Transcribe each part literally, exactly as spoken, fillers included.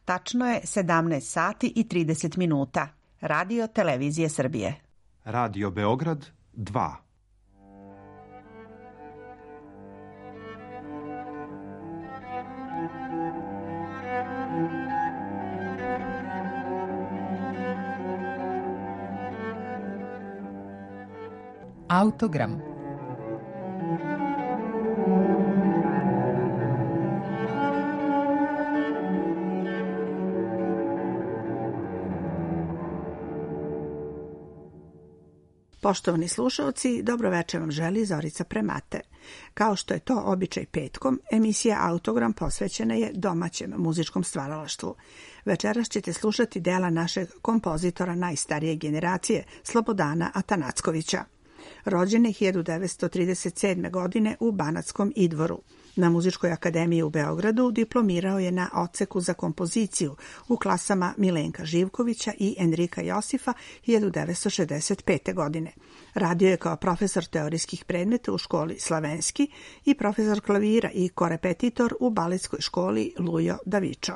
Tačno je sedamnaest sati i trideset minuta. Radio Televizije Srbije. Radio Beograd dva. Autogram. Poštovani slušalci, dobro večer vam želi Zorica Premate. Kao što je to običaj petkom, emisija Autogram posvećena je domaćem muzičkom stvaralaštvu. Večeras ćete slušati dela našeg kompozitora najstarije generacije, Slobodana Atanackovića. Rođen je hiljadu devetsto trideset sedme. godine u Banatskom Idvoru. Na Muzičkoj akademiji u Beogradu diplomirao je na odseku za kompoziciju u klasama Milenka Živkovića i Enrika Josifa hiljadu devetsto šezdeset pete. godine. Radio je kao profesor teorijskih predmeta u školi Slavenski i profesor klavira i korepetitor u baletskoj školi Lujo Davičo.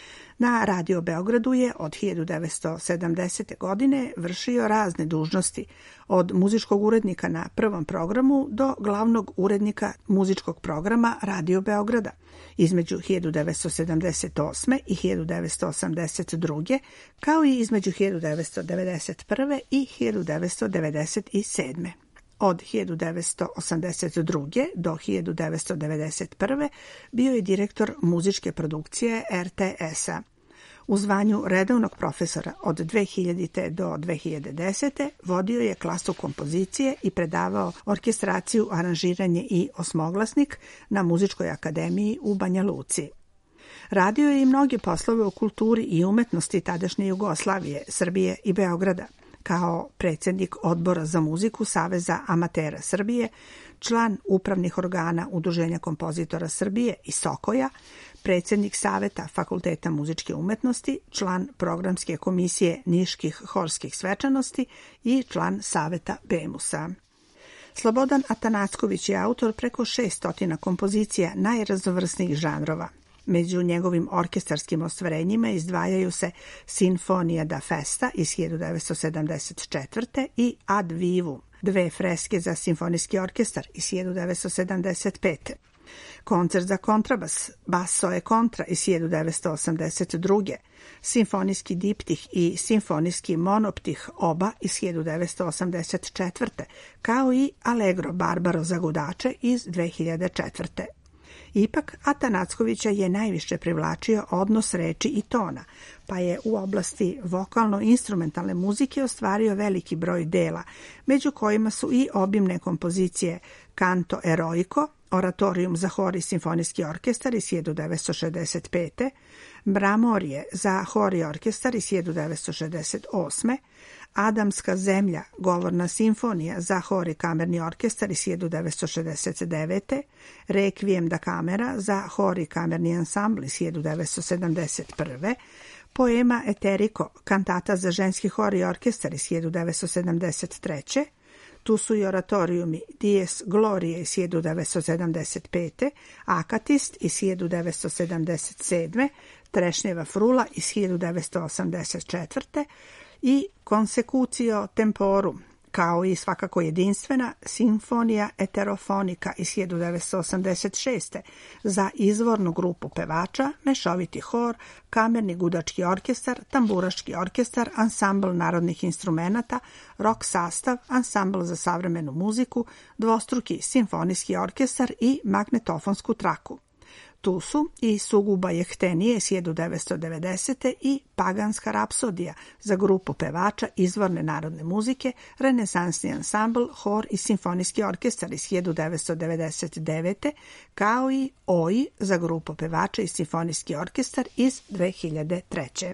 Na Radio Beogradu je od hiljadu devetsto sedamdesete. godine vršio razne dužnosti, od muzičkog urednika na prvom programu do glavnog urednika muzičkog programa Radio Beograda između hiljadu devetsto sedamdeset osme. i hiljadu devetsto osamdeset druge. kao i između hiljadu devetsto devedeset prve. i hiljadu devetsto devedeset sedme. Od hiljadu devetsto osamdeset druge. do hiljadu devetsto devedeset prve. bio je direktor muzičke produkcije er te es-a. U zvanju redovnog profesora od dve hiljadite. do dve hiljade desete. vodio je klasu kompozicije i predavao orkestraciju, aranžiranje i osmoglasnik na Muzičkoj akademiji u Banja Luci. Radio je i mnoge poslove u kulturi i umetnosti tadašnje Jugoslavije, Srbije i Beograda. Kao predsjednik Odbora za muziku Saveza amatera Srbije, član upravnih organa Udruženja kompozitora Srbije i Sokoja, predsjednik Saveta Fakulteta muzičke umetnosti, član programske komisije Niških horskih svečanosti i član Saveta Bemusa. Slobodan Atanacković je autor preko šeststotina kompozicija najraznovrsnijih žanrova. Među njegovim orkestarskim ostvarenjima izdvajaju se Sinfonija da Festa iz hiljadu devetsto sedamdeset četvrte. i Ad Vivum, dve freske za simfonijski orkestar iz hiljadu devetsto sedamdeset pete. Koncert za kontrabas, basso e kontra iz hiljadu devetsto osamdeset druge. Simfonijski diptih i simfonijski monoptih oba iz hiljadu devetsto osamdeset četvrte. kao i Allegro Barbaro za gudače iz dve hiljade četvrte. Ipak, Atanackovića je najviše privlačio odnos reči i tona, pa je u oblasti vokalno-instrumentalne muzike ostvario veliki broj dela, među kojima su i obimne kompozicije Canto Eroico, Oratorium za hor i simfonijski orkestar iz hiljadu devetsto šezdeset pete. Mramorje za hor i orkestar iz hiljadu devetsto šezdeset osme. Adamska zemlja, govorna simfonija za hor i kamerni orkestar iz hiljadu devetsto šezdeset devete. Requiem da kamera za hor i kamerni ansambl iz hiljadu devetsto sedamdeset prve. Poema Eterico, kantata za ženski hor i orkestar iz hiljadu devetsto sedamdeset treće. Tu su i oratorijumi Dies Glorie iz hiljadu devetsto sedamdeset pete. Akatist iz hiljadu devetsto sedamdeset sedme. Trešnjeva frula iz hiljadu devetsto osamdeset četvrte. i Consecucio Temporum, kao i svakako jedinstvena Sinfonija Eterofonika iz hiljadu devetsto osamdeset šeste. za izvornu grupu pevača, mešoviti hor, kamerni gudački orkestar, tamburaški orkestar, ansambl narodnih instrumenata, rock sastav, ansambl za savremenu muziku, dvostruki simfonijski orkestar i magnetofonsku traku. Tu su i Suguba jehtenije iz hiljadu devetsto devedesete. i Paganska rapsodija za grupu pevača izvorne narodne muzike, renesansni ansambl, hor i simfonijski orkestar iz hiljadu devetsto devedeset devete. kao i Oi za grupu pevača i simfonijski orkestar iz dve hiljade treće.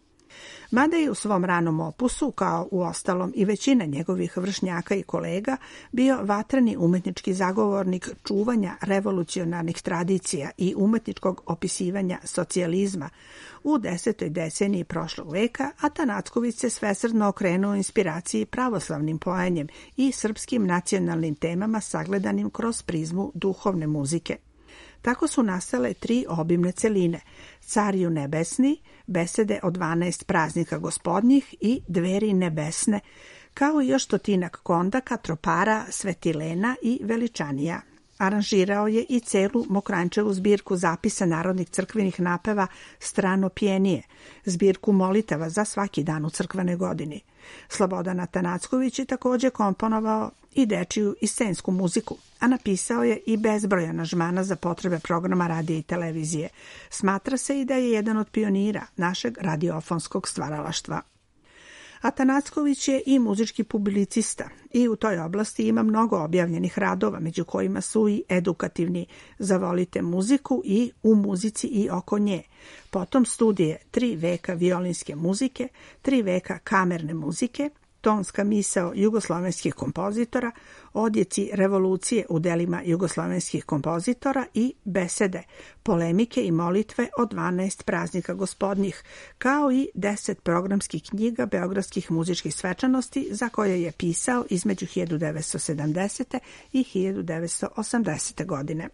Mada je u svom ranom opusu, kao u ostalom i većina njegovih vršnjaka i kolega, bio vatreni umetnički zagovornik čuvanja revolucionarnih tradicija i umetničkog opisivanja socijalizma, u desetoj deceniji prošlog veka Atanacković se svesrdno okrenuo inspiraciji pravoslavnim poenjem i srpskim nacionalnim temama sagledanim kroz prizmu duhovne muzike. Tako su nastale tri obimne celine: Cariju nebesni, besede o dvanaest praznika gospodnjih i Dveri nebesne, kao i još stotinak kondaka, tropara, svetilena i veličanija. Aranžirao je i celu Mokranjčevu zbirku zapisa narodnih crkvenih napeva Strano pjenije, zbirku molitava za svaki dan u crkvenoj godini. Slobodan Atanacković je također komponovao i dečiju i scensku muziku, a napisao je i bezbroj aranžmana za potrebe programa radija i televizije. Smatra se i da je jedan od pionira našeg radiofonskog stvaralaštva. Atanacković je i muzički publicista i u toj oblasti ima mnogo objavljenih radova, među kojima su i edukativni Zavolite muziku i U muzici i oko nje. Potom studije Tri veka violinske muzike, Tri veka kamerne muzike, Tonska misao jugoslovenskih kompozitora, Odjeci revolucije u delima jugoslovenskih kompozitora i Besede, polemike i molitve o dvanaest praznika gospodnjih, kao i deset programskih knjiga beogradskih muzičkih svečanosti za koje je pisao između hiljadu devetsto sedamdesete i hiljadu devetsto osamdesete godine.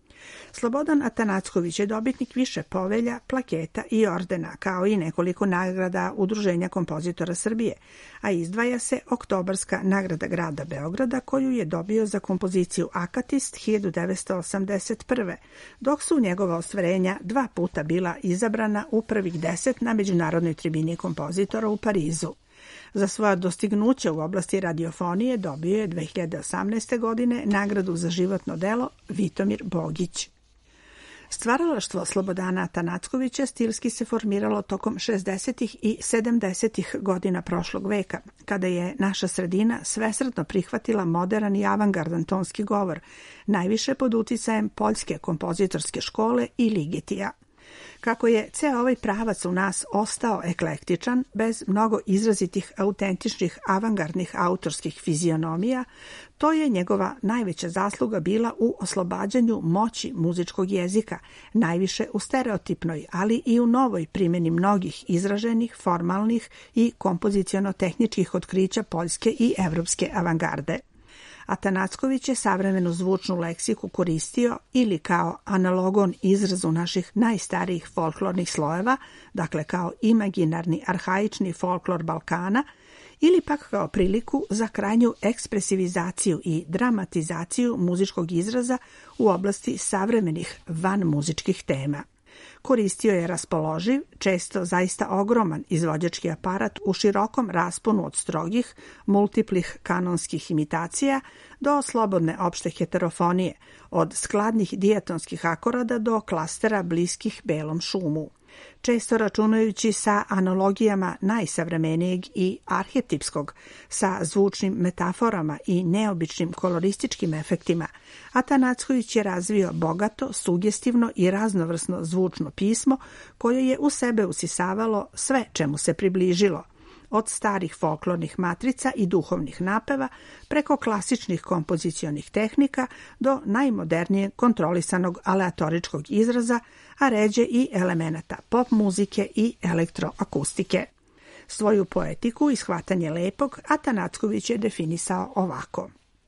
Slobodan Atanacković je dobitnik više povelja, plaketa i ordena, kao i nekoliko nagrada Udruženja kompozitora Srbije, a izdvaja se Oktobarska nagrada grada Beograda koju je dobio za kompoziciju Akatist hiljadu devetsto osamdeset prve, dok su njegova ostvarenja dva puta bila izabrana u prvih deset na Međunarodnoj tribini kompozitora u Parizu. Za svoja dostignuća u oblasti radiofonije dobio je dve hiljade osamnaeste. godine nagradu za životno delo Vitomir Bogić. Stvaralaštvo Slobodana Atanackovića stilski se formiralo tokom šezdesetih i sedamdesetih godina prošlog veka, kada je naša sredina svesrdno prihvatila moderan i avangardan tonski govor, najviše pod uticajem poljske kompozitorske škole i Ligetija. Kako je ceo ovaj pravac u nas ostao eklektičan, bez mnogo izrazitih autentičnih avangardnih autorskih fizionomija, to je njegova najveća zasluga bila u oslobađanju moći muzičkog jezika, najviše u stereotipnoj, ali i u novoj primjeni mnogih izraženih, formalnih i kompoziciono-tehničkih otkrića poljske i evropske avangarde. Atanacković je savremenu zvučnu leksiku koristio ili kao analogon izrazu naših najstarijih folklornih slojeva, dakle kao imaginarni arhaični folklor Balkana, ili pak kao priliku za krajnju ekspresivizaciju i dramatizaciju muzičkog izraza u oblasti savremenih vanmuzičkih tema. Koristio je raspoloživ, često zaista ogroman izvođački aparat u širokom rasponu od strogih, multiplih kanonskih imitacija do slobodne opšte heterofonije, od skladnih dijatonskih akorada do klastera bliskih belom šumu. Često računajući sa analogijama najsavremenijeg i arhetipskog, sa zvučnim metaforama i neobičnim kolorističkim efektima, Atanacković je razvio bogato, sugestivno i raznovrsno zvučno pismo koje je u sebe usisavalo sve čemu se približilo, od starih folklornih matrica i duhovnih napeva preko klasičnih kompozicionih tehnika do najmodernije kontrolisanog aleatoričkog izraza, a ređe i elemenata pop muzike i elektroakustike. Svoju poetiku i shvatanje lepog Atanacković je definisao ovako: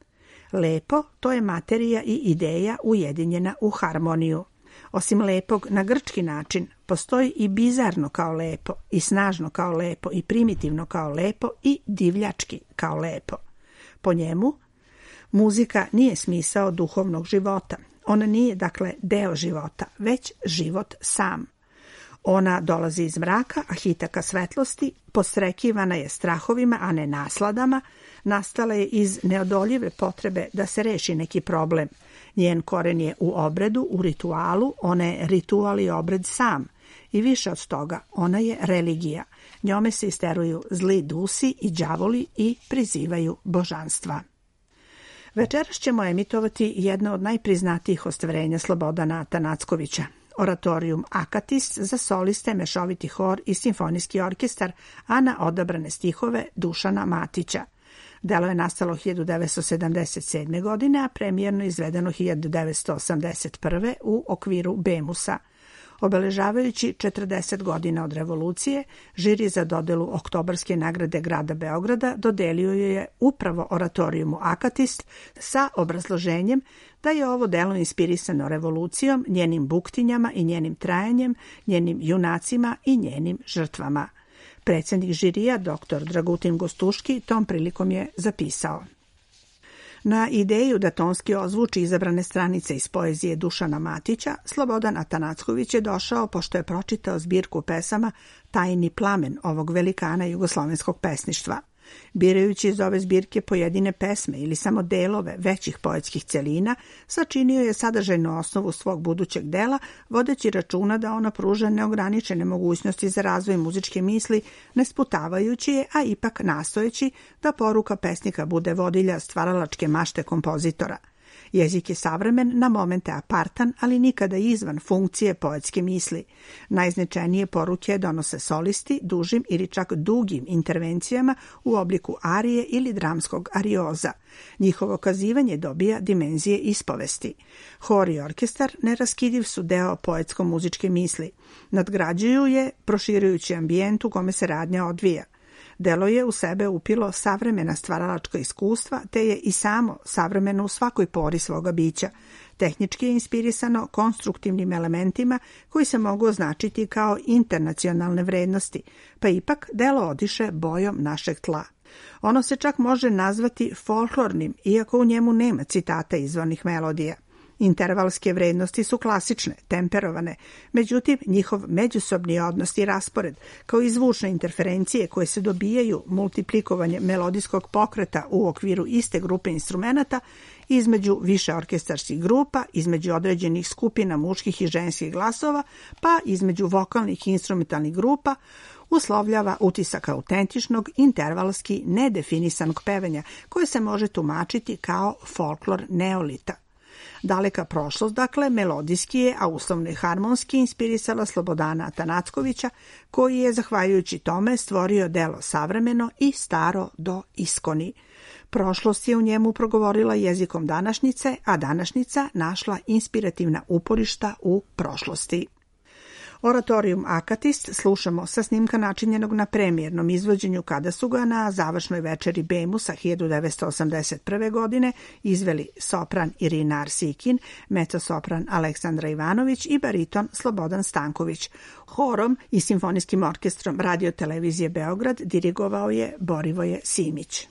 lepo, to je materija i ideja ujedinjena u harmoniju. Osim lepog na grčki način, postoji i bizarno kao lepo, i snažno kao lepo, i primitivno kao lepo, i divljački kao lepo. Po njemu, muzika nije smisao duhovnog života. Ona nije, dakle, deo života, već život sam. Ona dolazi iz mraka, a hita ka svetlosti, podstrekivana je strahovima, a ne nasladama, nastala je iz neodoljive potrebe da se reši neki problem. Njen koren je u obredu, u ritualu, ona je ritual i obred sam. I više od toga, ona je religija. Njome se isteruju zli dusi i đavoli i prizivaju božanstva. Večeras ćemo emitovati jedno od najpriznatijih ostvarenja Slobodana Atanackovića, oratorijum Akatist za soliste, mešoviti hor i simfonijski orkestar, a na odabrane stihove Dušana Matića. Delo je nastalo hiljadu devetsto sedamdeset sedme. godine, a premijerno izvedeno hiljadu devetsto osamdeset prve. u okviru Bemusa. Obeležavajući četrdeset godina od revolucije, žiri za dodelu Oktobarske nagrade grada Beograda dodelio je upravo oratorijumu Akatist sa obrazloženjem da je ovo delo inspirisano revolucijom, njenim buktinjama i njenim trajanjem, njenim junacima i njenim žrtvama. Predsjednik žirija, doktor Dragutin Gostuški, tom prilikom je zapisao: na ideju da tonski ozvuči izabrane stranice iz poezije Dušana Matića, Slobodan Atanacković je došao pošto je pročitao zbirku pesama Tajni plamen ovog velikana jugoslovenskog pesništva. Birajući iz ove zbirke pojedine pesme ili samo delove većih poetskih celina, sačinio je sadržajnu osnovu svog budućeg dela, vodeći računa da ona pruža neograničene mogućnosti za razvoj muzičke misli, ne sputavajući je, a ipak nastojeći da poruka pesnika bude vodilja stvaralačke mašte kompozitora. Jezik je savremen, na momente apartan, ali nikada izvan funkcije poetske misli. Najznačajnije poruke donose solisti dužim ili čak dugim intervencijama u obliku arije ili dramskog arioza. Njihovo kazivanje dobija dimenzije ispovesti. Hor i orkestar neraskidiv su deo poetsko-muzičke misli. Nadgrađuju je, proširujući ambijent u kome se radnja odvija. Delo je u sebe upilo savremena stvaralačka iskustva, te je i samo savremeno u svakoj pori svoga bića. Tehnički je inspirisano konstruktivnim elementima koji se mogu označiti kao internacionalne vrednosti, pa ipak delo odiše bojom našeg tla. Ono se čak može nazvati folklornim, iako u njemu nema citata izvornih melodija. Intervalske vrednosti su klasične, temperovane, međutim njihov međusobni odnos i raspored, kao i zvučne interferencije koje se dobijaju multiplikovanjem melodijskog pokreta u okviru iste grupe instrumenata, između više orkestarskih grupa, između određenih skupina muških i ženskih glasova, pa između vokalnih i instrumentalnih grupa, uslovljava utisak autentičnog, intervalski, nedefinisanog pevanja, koje se može tumačiti kao folklor neolita. Daleka prošlost, dakle, melodijski je, a uslovno i harmonski inspirisala Slobodana Atanackovića, koji je, zahvaljujući tome, stvorio delo savremeno i staro do iskoni. Prošlost je u njemu progovorila jezikom današnjice, a današnjica našla inspirativna uporišta u prošlosti. Oratorijum Akatist slušamo sa snimka načinjenog na premijernom izvođenju kada su ga na završnoj večeri Bemusa hiljadu devetsto osamdeset prve. godine izveli sopran Irina Arsikin, mecosopran Aleksandra Ivanović i bariton Slobodan Stanković. Horom i simfonijskim orkestrom Radio televizije Beograd dirigovao je Borivoje Simić.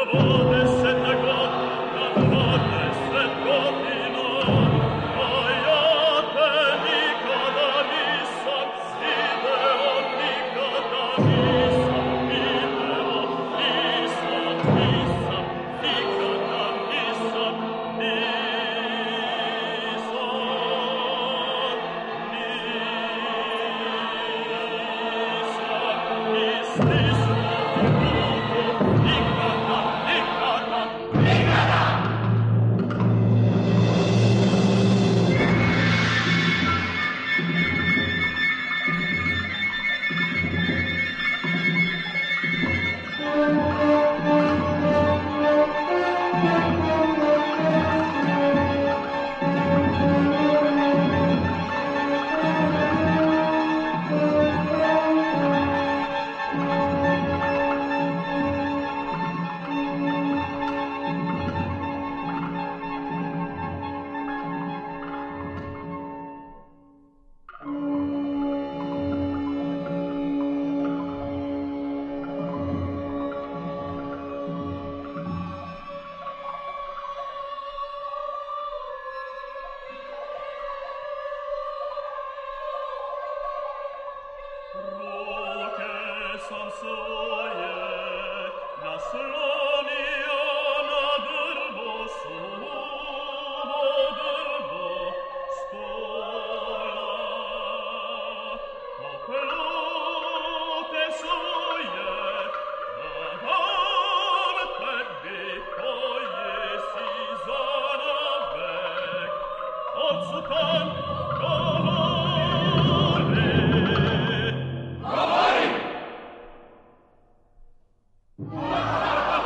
Govori!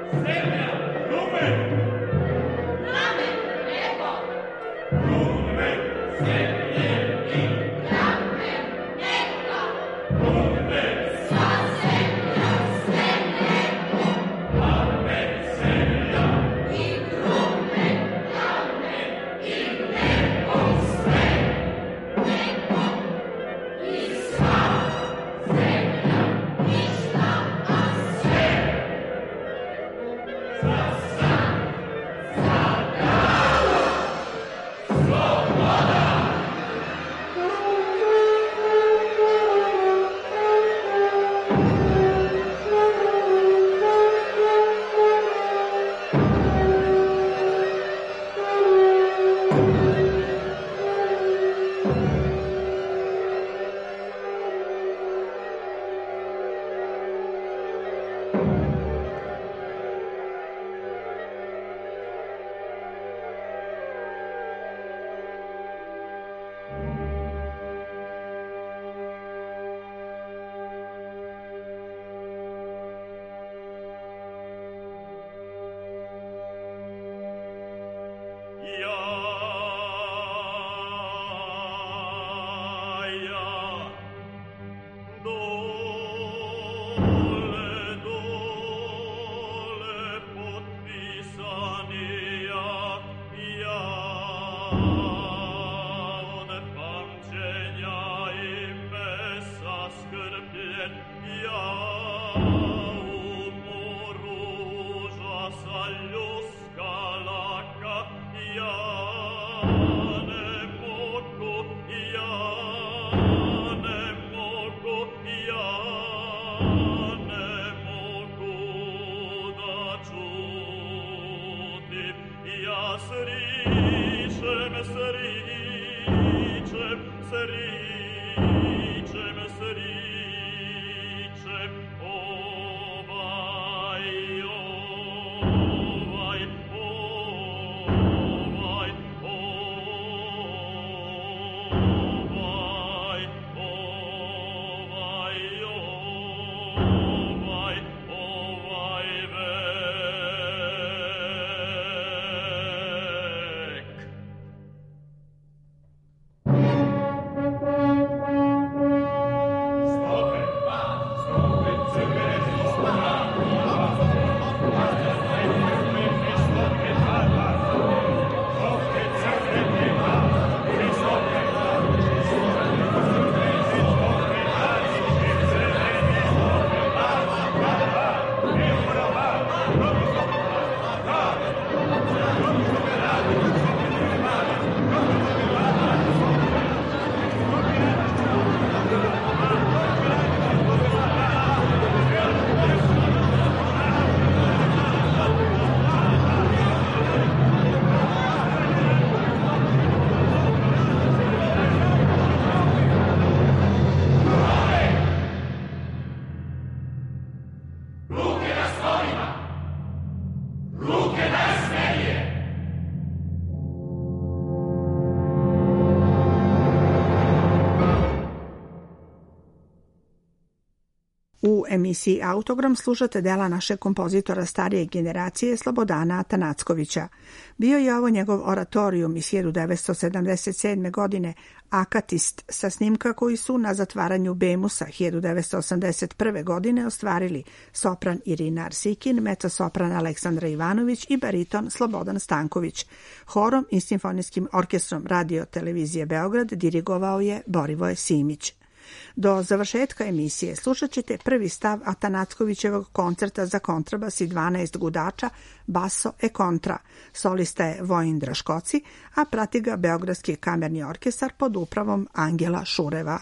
U emisiji Autogram slušate dela našeg kompozitora starije generacije Slobodana Atanackovića. Bio je ovo njegov oratorijum iz hiljadu devetsto sedamdeset sedme. godine Akatist sa snimka koji su na zatvaranju Bemusa hiljadu devetsto osamdeset prve. godine ostvarili sopran Irina Arsikin, mezzo-sopran Aleksandra Ivanović i bariton Slobodan Stanković. Horom i simfonijskim orkestrom Radio Televizije Beograd dirigovao je Borivoje Simić. Do završetka emisije slušat ćete prvi stav Atanackovićevog koncerta za kontrabas i dvanaest gudača Basso e Contra. Solista je Vojin Draškoci, a prati ga Beogradski kamerni orkestar pod upravom Angela Šureva.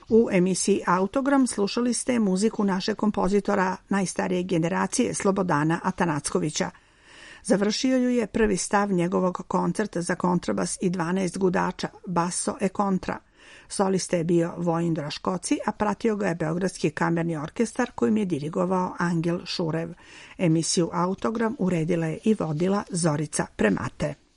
U emisiji Autogram slušali ste muziku našeg kompozitora najstarije generacije Slobodana Atanackovića. Završio ju je prvi stav njegovog koncerta za kontrabas i dvanaest gudača, basso e kontra. Solista je bio Vojin Draškoci, a pratio ga je Beogradski kamerni orkestar kojim je dirigovao Angel Šurev. Emisiju Autogram uredila je i vodila Zorica Premate.